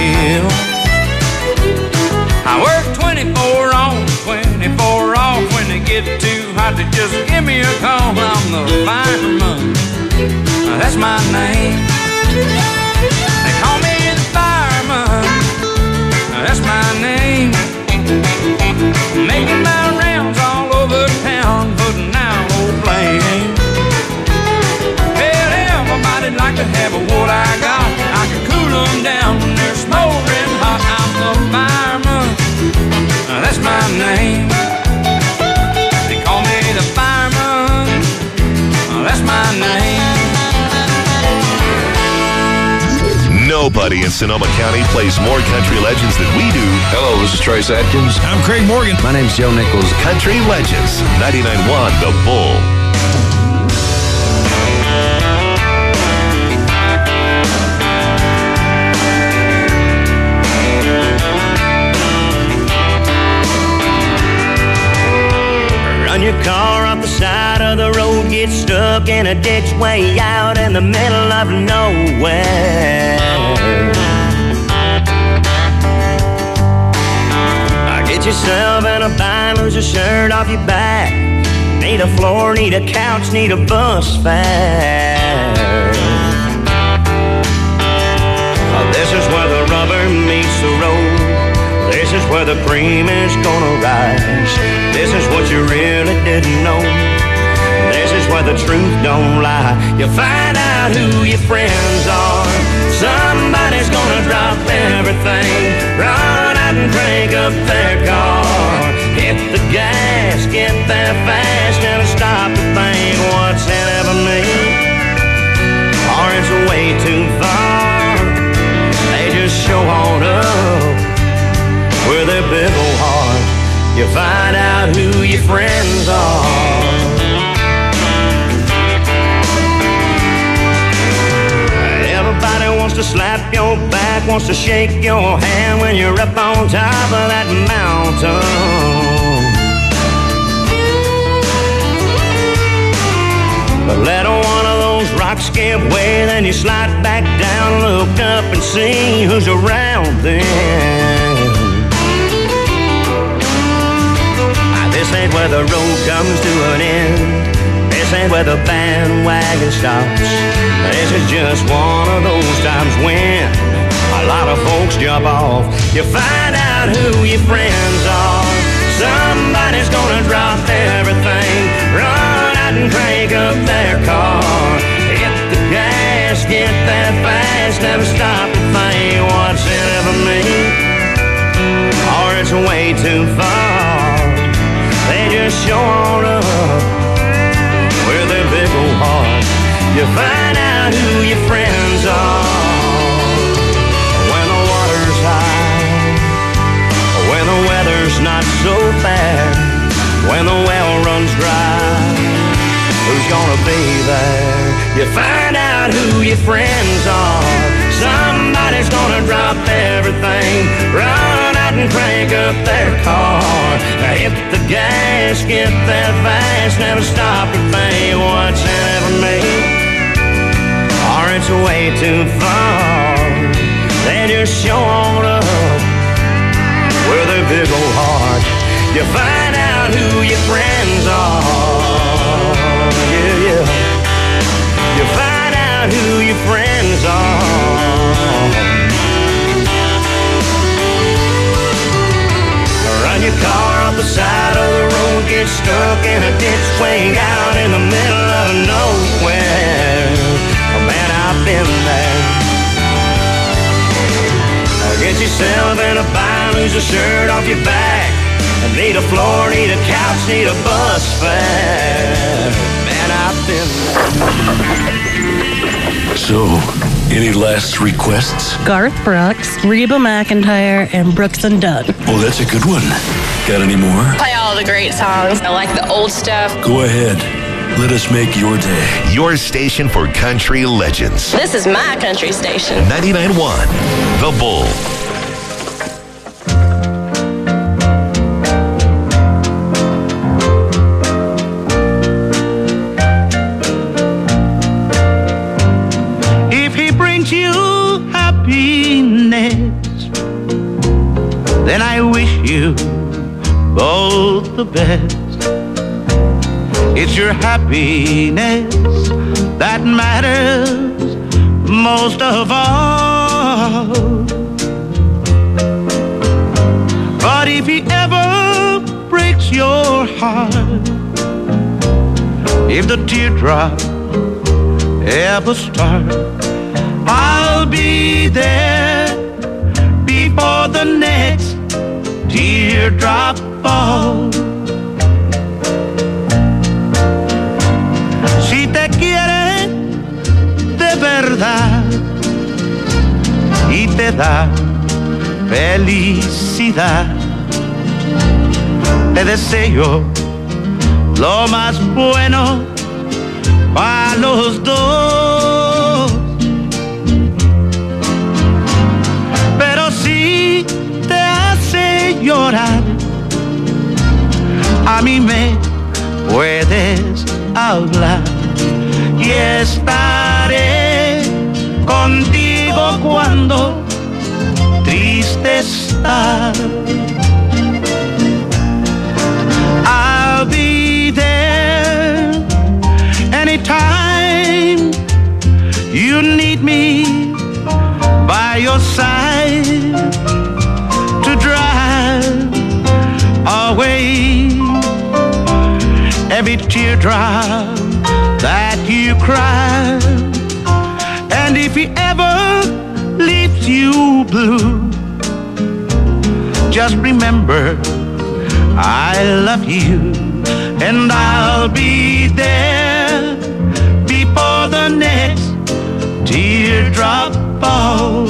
hill. I work 24 on, 24 off. When they get too hot, they just give me a call. I'm the fireman, that's my name. They call me the fireman, that's my name. Making my rounds all over town, putting out old flames. Well, everybody'd like to have what I got. I can cool them down when they're smoldering hot. I'm the fireman, that's my name. They call me the fireman, that's my name. Nobody in Sonoma County plays more country legends than we do. Hello, this is Trace Atkins. I'm Craig Morgan. My name's Joe Nichols. Country Legends, 99.1 The Bull. Run your car off the side of the road, get stuck in a ditch way out in the middle of nowhere. Get yourself in a bind, lose a shirt off your back. Need a floor, need a couch, need a bus fare. This is where the rubber meets the road. This is where the cream is gonna rise. This is what you really didn't know. This is where the truth don't lie. You find out who your friends are. Somebody's gonna drop everything, run out and crank up their car. Hit the gas, get there fast, never stop to think what's in it for me, or it's way too far. They just show on up with their big old heart. You find out who your friends are. Everybody wants to slap your back, wants to shake your hand when you're up on top of that mountain. But let one of those rocks give way, then you slide back down, look up and see who's around then. This ain't where the road comes to an end. This ain't where the bandwagon stops. This is just one of those times when a lot of folks jump off. You find out who your friends are. Somebody's gonna drop everything, run out and crank up their car. Hit the gas, get there fast, never stop to think what's in it for me, or it's way too far. They just show on up with their big old heart. You find out who your friends are when the water's high, when the weather's not so bad, when the well runs dry. Who's gonna be there? You find out who your friends are. Somebody's gonna drop everything, run out and crank up their car. Hit the gas, get there fast, never stop to think what's in it for me, or it's way too far. They just show on up with their big old heart. You find out who your friends are. Yeah, yeah. You find out who your friends are. Run your car off the side of the road, get stuck in a ditch way out in the middle of nowhere. Oh man, I've been there. Get yourself in a bind, lose a shirt off your back. Need a floor, need a couch, need a bus fare. Man, I've been there. So, any last requests? Garth Brooks, Reba McEntire, and Brooks and Dunn. Oh, that's a good one. Got any more? Play all the great songs. I like the old stuff. Go ahead. Let us make your day. Your station for country legends. This is my country station. 99.1 The Bull. If he brings you happiness, the best. It's your happiness that matters most of all. But if he ever breaks your heart, if the teardrop ever starts, I'll be there before the next teardrop falls. Si te quiere de verdad y te da felicidad, te deseo lo más bueno para los dos. Pero si te hace llorar, a mí me puedes hablar y estaré contigo cuando triste estás. I'll be there anytime you need me by your side to drive away every teardrop that you cry. And if he ever leaves you blue, just remember I love you, and I'll be there before the next teardrop falls.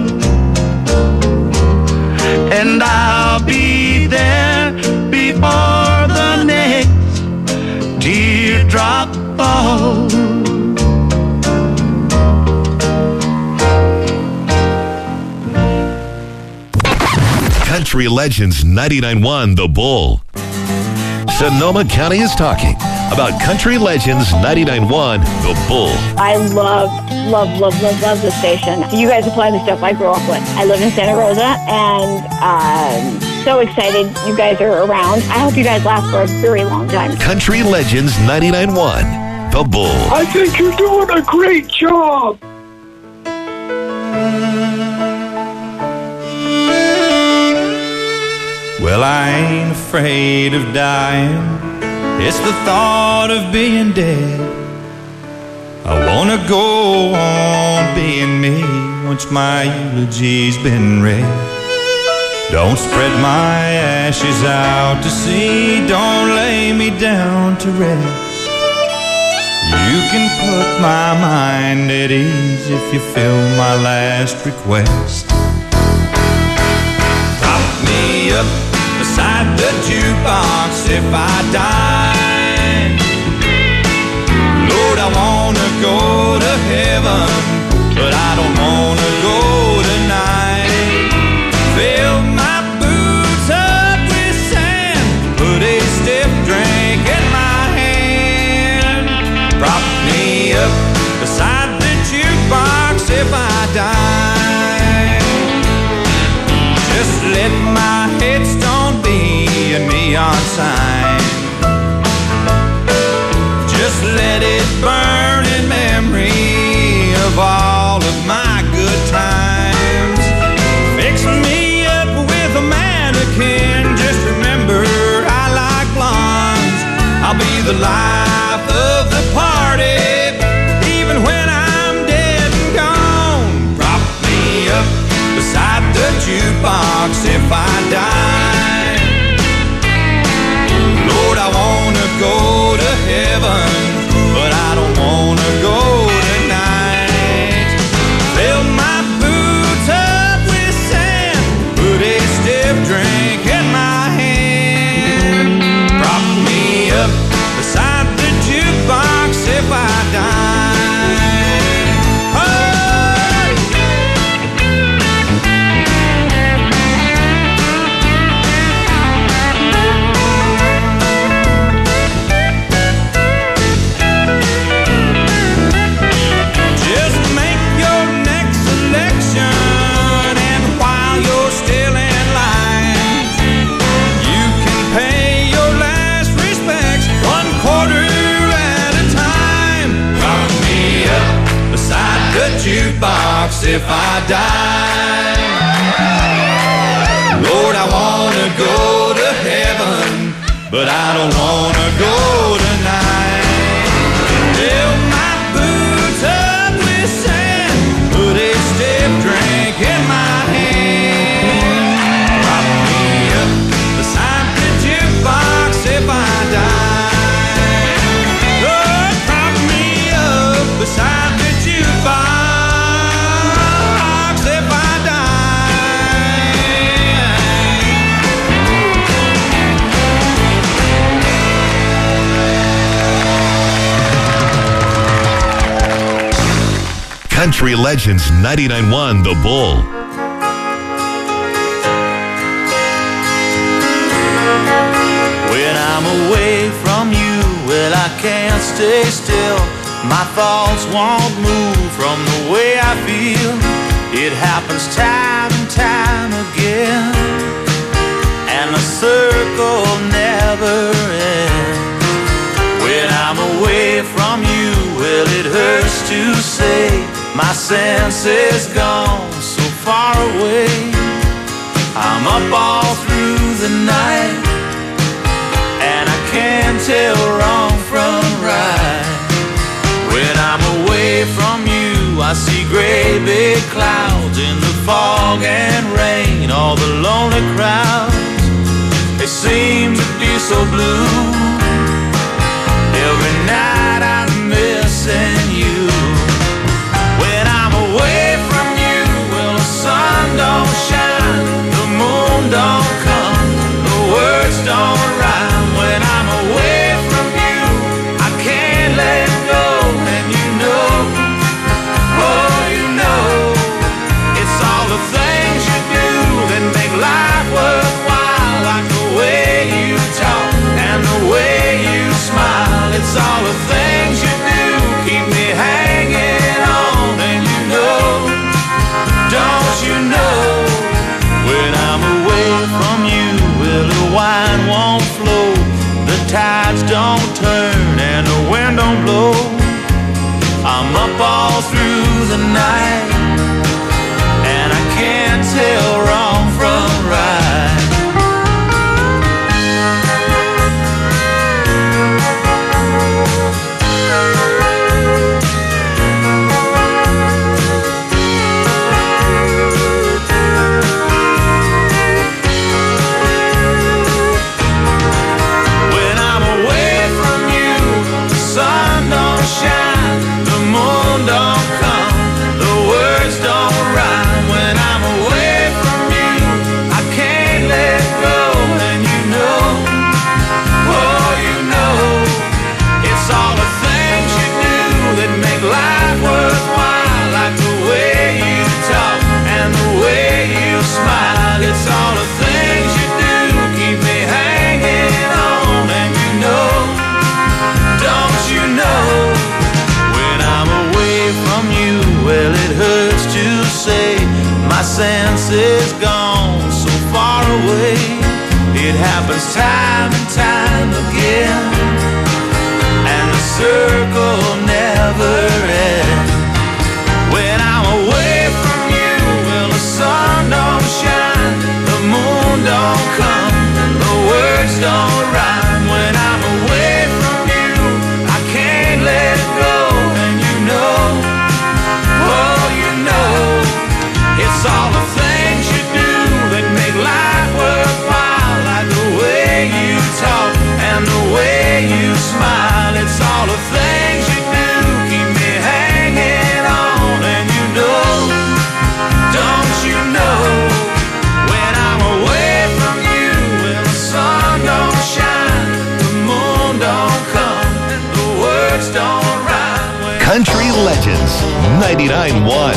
And I'll be there before the next teardrop falls. Country Legends 99.1 The Bull. Sonoma County is talking about Country Legends 99.1 The Bull. I love the station. You guys are playing the stuff I grew up with. I live in Santa Rosa, and I'm so excited you guys are around. I hope you guys last for a very long time. Country Legends 99.1 The Bull. I think you're doing a great job. Well, I ain't afraid of dying. It's the thought of being dead. I wanna go on being me once my eulogy's been read. Don't spread my ashes out to sea. Don't lay me down to rest. You can put my mind at ease if you fill my last request. Prop me up beside the jukebox if I die. Lord, I wanna go to heaven, but I don't wanna go tonight. Fill my boots up with sand, put a stiff drink in my hand. Prop me up beside the jukebox if I die. Just let my headstone be a neon sign. Just let it burn in memory of all of my good times. Fix me up with a mannequin. Just remember I like blondes. I'll be the life of the party, even when I'm dead and gone. Prop me up beside the jukebox if I die. Lord, I wanna go to heaven, but I don't wanna go tonight. Fill my boots up with sand, put a stiff drink in my hand. Prop me up beside the jukebox if I die. Oh! if I die. Lord, I wanna go to heaven, but I don't wanna go tonight. Fill my boots up with sand, put a stiff drink in my hand. Prop me up beside the jukebox if I die. Oh, prop me up beside the jukebox if I die. Country Legends 99.1 The Bull. When I'm away from you, well, I can't stay still. My thoughts won't move from the way I feel. It happens time and time again, and the circle never ends. When I'm away from you, well, it hurts to say my sense is gone so far away. I'm up all through the night, and I can't tell wrong from right. When I'm away from you, I see gray big clouds in the fog and rain. All the lonely crowds, they seem to be so blue. Every night I'm missing you. When I'm away from you, well, the sun don't shine, the moon don't come, the words don't rhyme. When I'm away from you, I can't let go, and you know, oh, you know, it's all the things you do that make life worthwhile, like the way you talk and the way you smile. It's all the things you do keep me hanging on, and you know, don't you know, when I'm away from you, well, the wine won't flow, the tides don't turn, and the wind don't blow. I'm up all through the night, and I can't tell wrong from right. When I'm away from you, the sun don't shine, the moon don't come, the words don't rhyme. When I'm away from you, I can't let go, and you know, oh, you know, it's all the things you do that make life worthwhile, like the way you talk and the way you smile. It's all the things you do keep me hanging on, and you know, don't you know, when I'm away from you, well, it hurts to say my sense is gone so far away. It happens time and time again, and the circle never ends. When I'm away from you, well, the sun don't shine, the moon don't come, the words don't rhyme. When I'm away from you, I can't let go, and you know, oh, you know, it's all the things you do that make life worthwhile, like the way you talk and the way you smile. It's all the things you do keep me hanging on, and you know, don't you know, when I'm away from you, well, the sun don't shine, the moon don't come, the words don't rhyme. Country Legends 99.1.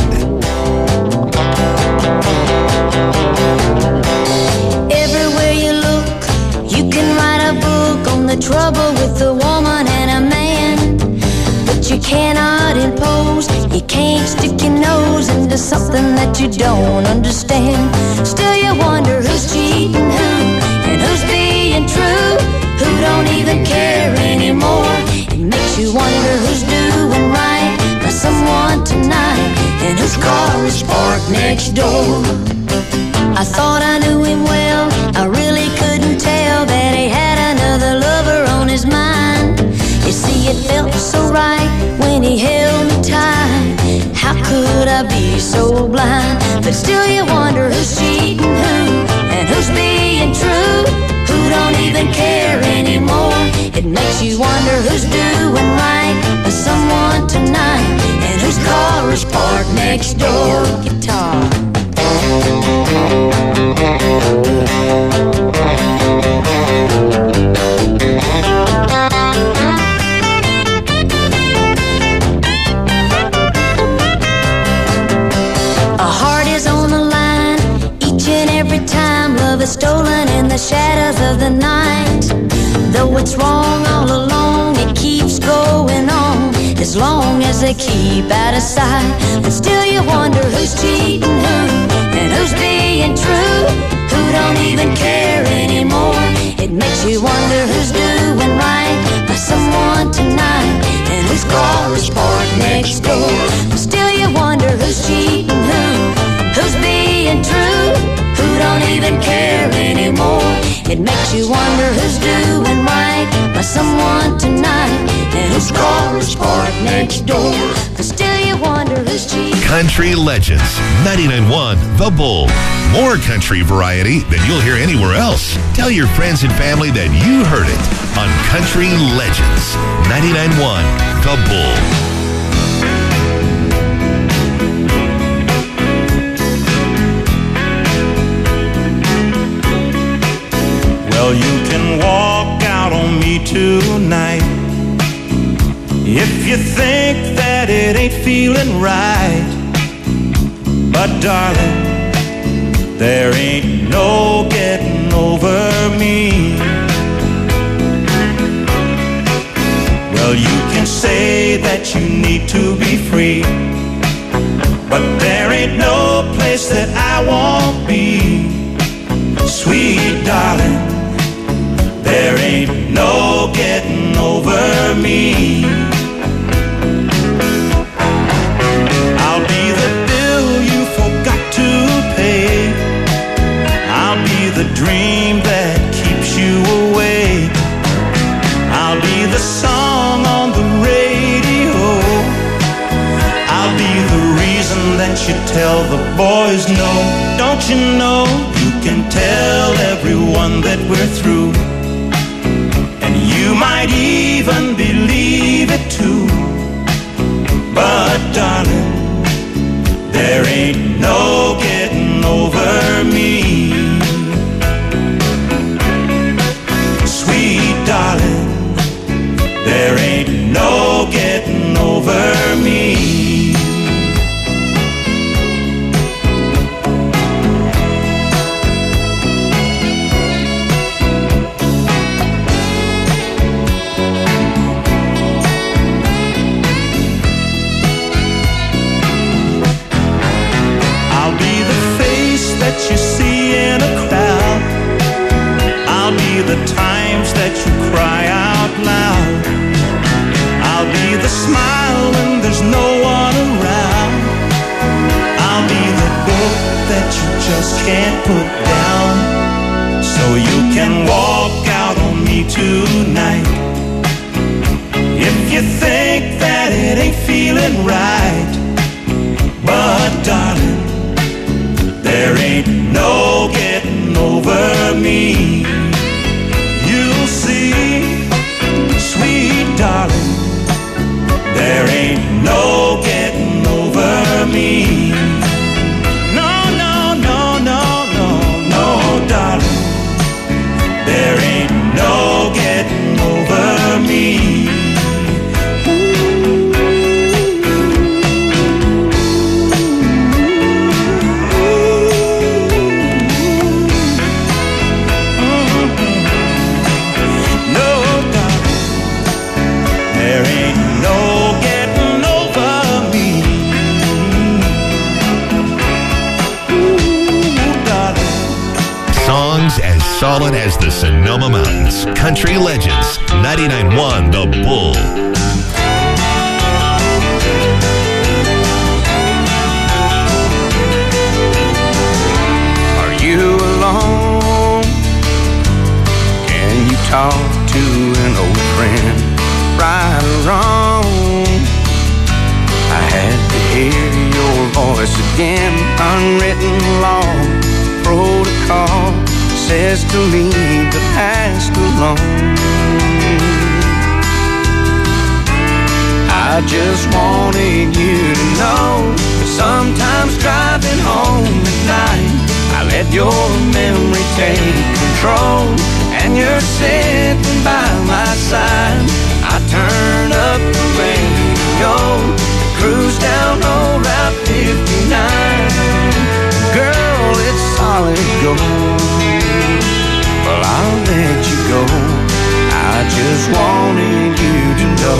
Everywhere you look, you can write a book on the trouble with a woman and a man, but you cannot impose, you can't stick your nose into something that you don't understand. Still you wonder who's cheating who, and who's being true, who don't even care anymore. It makes you wonder who's doing right by someone tonight, and who's whose car is parked next door. I thought I knew him well, I really couldn't tell that he had another lover on his mind. You see, it felt so right when he held me tight. How could I be so blind? But still you wonder who's cheating who, and who's being true, who don't even care anymore. It makes you wonder who's doing right by someone tonight, and whose car is parked next door. Guitar. A heart is on the line each and every time. Love is stolen in the shadows of the night. Though it's wrong all along, it keeps going on as long as they keep out of sight. But still you wonder who's cheating who, and who's being true, who don't even care anymore. It makes you wonder who's doing right by someone tonight, and whose car is parked next door. But still you wonder who's cheating who, who's being true, who don't even care anymore. It makes you wonder who's doing right by someone tonight, and whose car is parked next door. But still you wonder who's cheating. Country Legends, 99.1 The Bull. More country variety than you'll hear anywhere else. Tell your friends and family that you heard it on Country Legends, 99.1 The Bull. Well, you can walk out on me tonight if you think that it ain't feeling right. But darling, there ain't no getting over me. Well, you can say that you need to be free, but there ain't no place that I won't be. Sweet darling, there ain't no getting over me. I'll be the bill you forgot to pay. I'll be the dream that keeps you awake. I'll be the song on the radio. I'll be the reason that you tell the boys no. Don't you know you can tell everyone that we're through, and you might even believe it too. But darling, there ain't no getting over me. Sweet darling, there ain't no getting over me. That you see in a crowd. I'll be the times that you cry out loud. I'll be the smile when there's no one around. I'll be the book that you just can't put down. So you can walk out on me tonight if you think that it ain't feeling right. But darling, there ain't no getting over me. You'll see, sweet darling, there ain't no getting over me. No, no, no, no, no, no, darling, there ain't no getting over me. Solid as the Sonoma Mountains. Country Legends, 99.1 The Bull. talk to an old friend, right or wrong. I had to hear your voice again. Unwritten law, protocol says to leave the past alone. I just wanted you to know, sometimes driving home at night, I let your memory take control, and you're sitting by my side. I turn up the radio, cruise down old Route 59. Girl, it's solid gold. Well, I'll let you go. I just wanted you to know.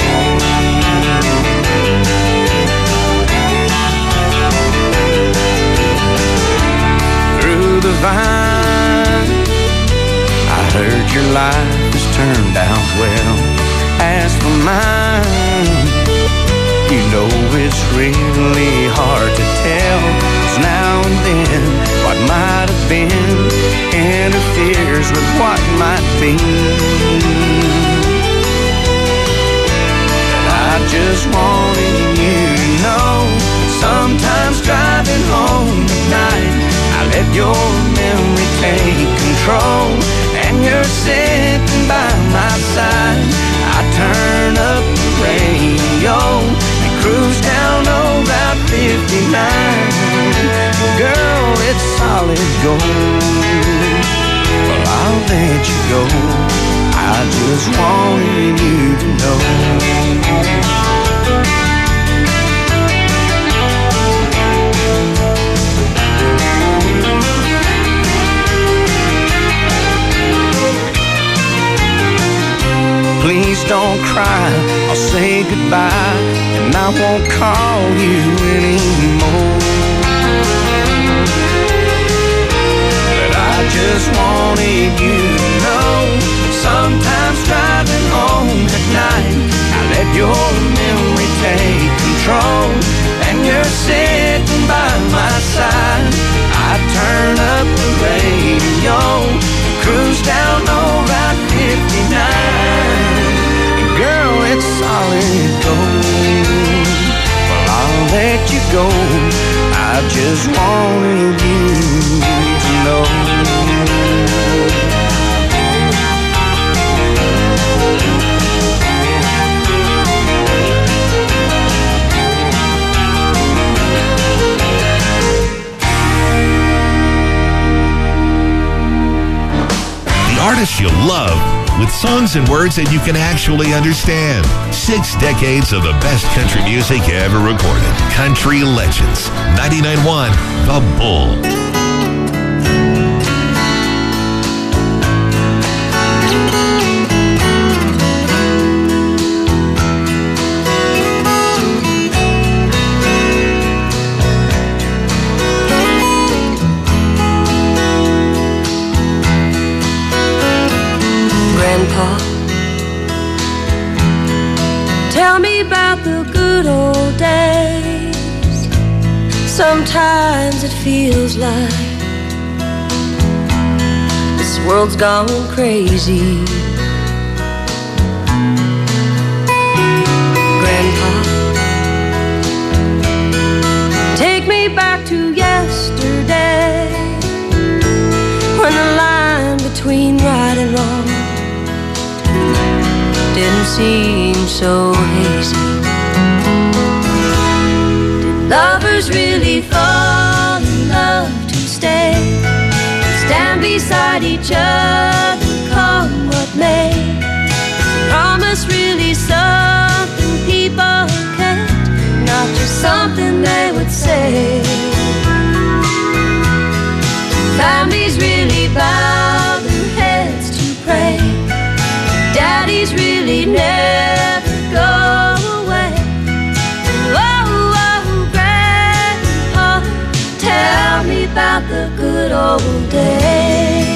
Through the vine, I heard your life has turned out well. As for mine, you know it's really hard to tell, 'cause now and then what might have been interferes with what might be. But I just wanted you to know, sometimes driving home at night, I let your memory take control, and you're sitting by my side. I turn up the radio, cruise down old Route 59. Girl, it's solid gold. Well, I'll let you go. I just wanted you to know. Please don't cry, I'll say goodbye, and I won't call you anymore. But I just wanted you to know, sometimes driving home at night, I let your memory take control, and you're sitting by my side. I turn up the radio, cruise down old Route 59. Girl, it's solid gold. Well, I'll let you go. I just wanted you to know. The artists you love, with songs and words that you can actually understand. 6 decades of the best country music ever recorded. Country Legends. 99.1 The Bull. Grandpa, tell me about the good old days. Sometimes it feels like this world's gone crazy. Grandpa, take me back to yesterday, when the line between right and wrong didn't seem so hazy. Did lovers really fall in love to stay, stand beside each other, come what may? Is a promise really something people can't, not just something they would say? Families really bow their heads to pray, daddies really never go away. Oh, oh, Grandpa, tell me about the good old days.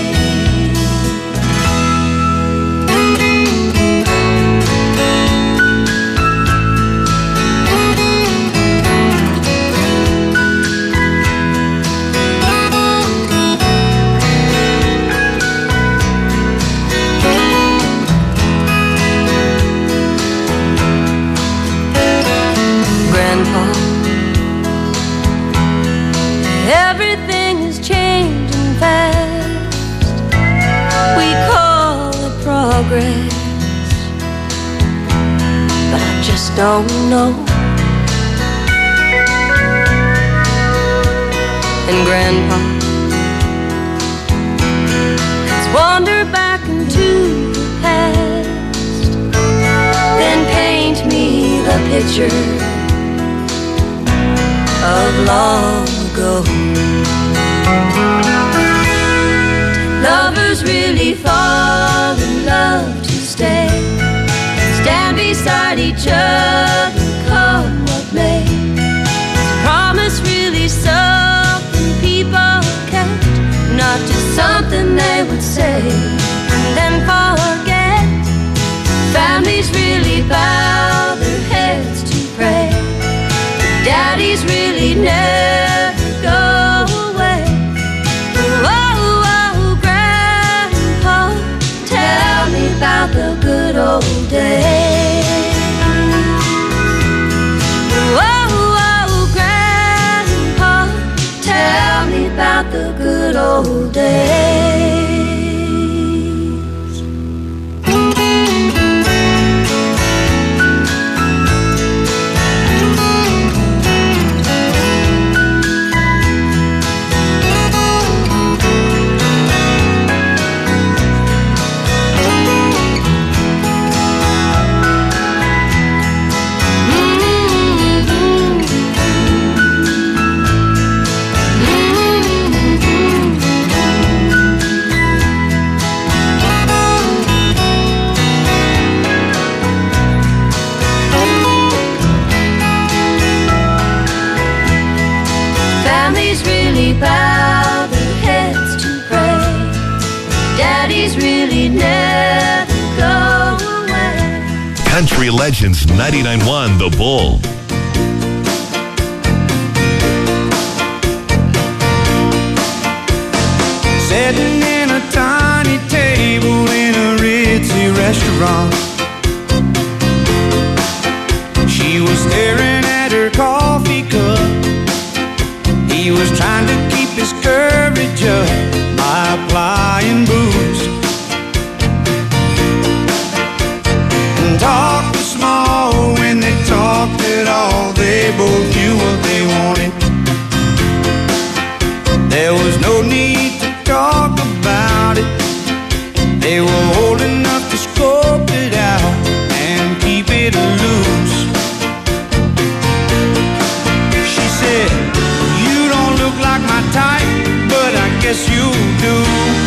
progress, but I just don't know. And Grandpa, let's wander back into the past, then paint me the picture of long ago. Lovers really fall in love to stay, stand beside each other, come what may. Is promise really something people kept, not just something they would say and then forget? Families really bow their heads to pray, daddies really never go away. Oh, oh, Grandpa, tell me about the good old days. Oh, oh, Grandpa, tell me about the good old days. Bow their heads to pray, daddies really never go away. Country Legends 99.1 The Bull. Sitting in a tiny table in a ritzy restaurant, she was staring at her coffee cup. He was trying to keep his courage up by applying booze, and talked small when they talked at all. They both knew what they wanted. There was no need to talk about it. They were old enough to scope it out and keep it loose. She said, "You don't look like my type, but I guess you do."